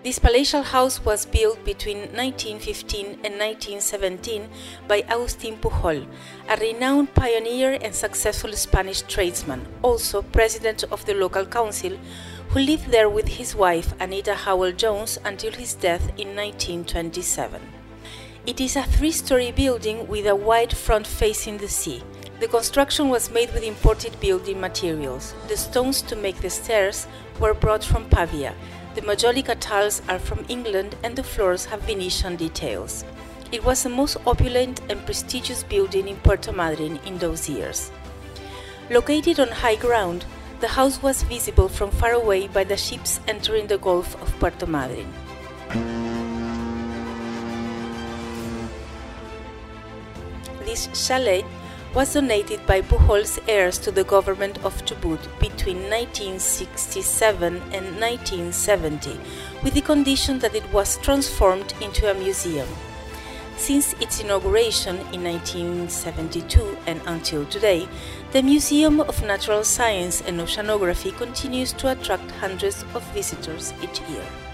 This palatial house was built between 1915 and 1917 by Agustín Pujol, a renowned pioneer and successful Spanish tradesman, also president of the local council, who lived there with his wife Anita Howell Jones until his death in 1927. It is a three-story building with a wide front facing the sea. The construction was made with imported building materials. The stones to make the stairs were brought from Pavia. The majolica tiles are from England and the floors have Venetian details. It was the most opulent and prestigious building in Puerto Madryn in those years. Located on high ground, the house was visible from far away by the ships entering the Gulf of Puerto Madryn. This chalet was donated by Pujol's heirs to the government of Chubut between 1967 and 1970, with the condition that it was transformed into a museum. Since its inauguration in 1972 and until today, the Museum of Natural Science and Oceanography continues to attract hundreds of visitors each year.